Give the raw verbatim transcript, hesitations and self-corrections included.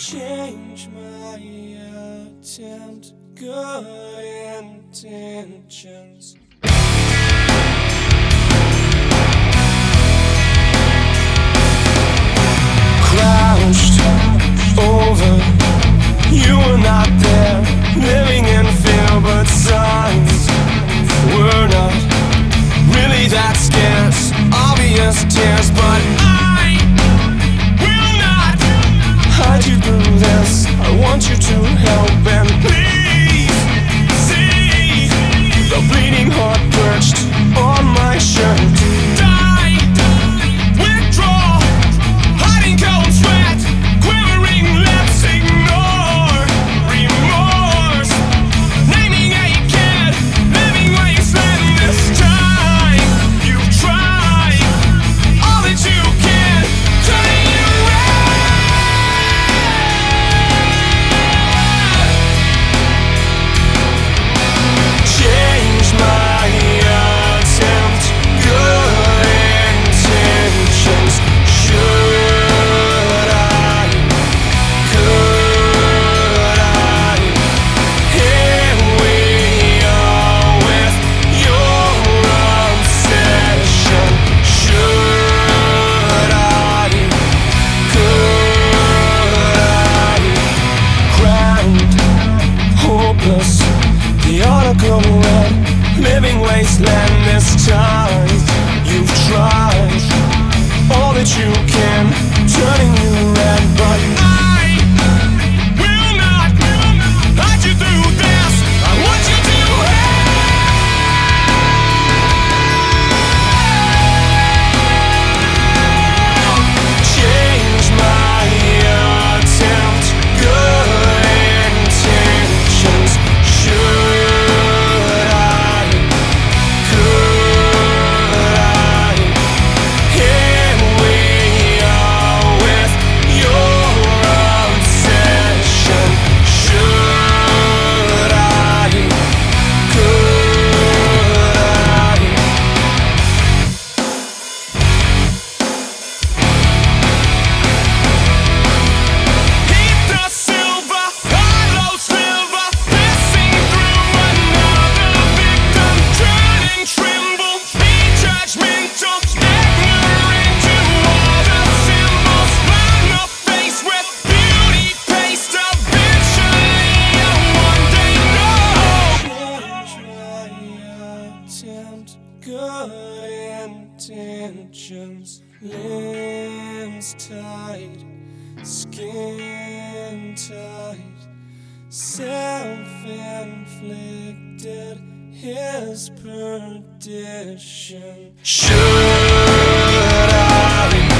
change my attempt, good intentions. Crouched over, you were not there, living in fear, but signs were not really that scarce. Obvious tears, but I will not hide you through this. I want you to help and please see the bleeding heart perched on my shirt. Die, withdraw, hiding cold sweat, quivering lips, ignore remorse, naming a kid, living where you slept. This time you've tried all that you can, turning you red. Change my attempt, good intentions. Should I, could I? Here we are with your obsession. Should I, could I? Crowned, hopeless, the article read, living wasteland. This time you've tried all that you can, turning you red, but I will not hide you through this. I want you to help. Change my attempt, good intentions. Should I, could I? Here we are with your obsession. Should I, could I? Heat the silver, hollow sliver, passing through another victim. Turning tremble, be judgmental, ignorant to all the symbols. Line the face with beauty paste, eventually you'll one day know. Change my attempt, good intentions. Limbs tight, skin tight, self-inflicted, his perdition. Should I?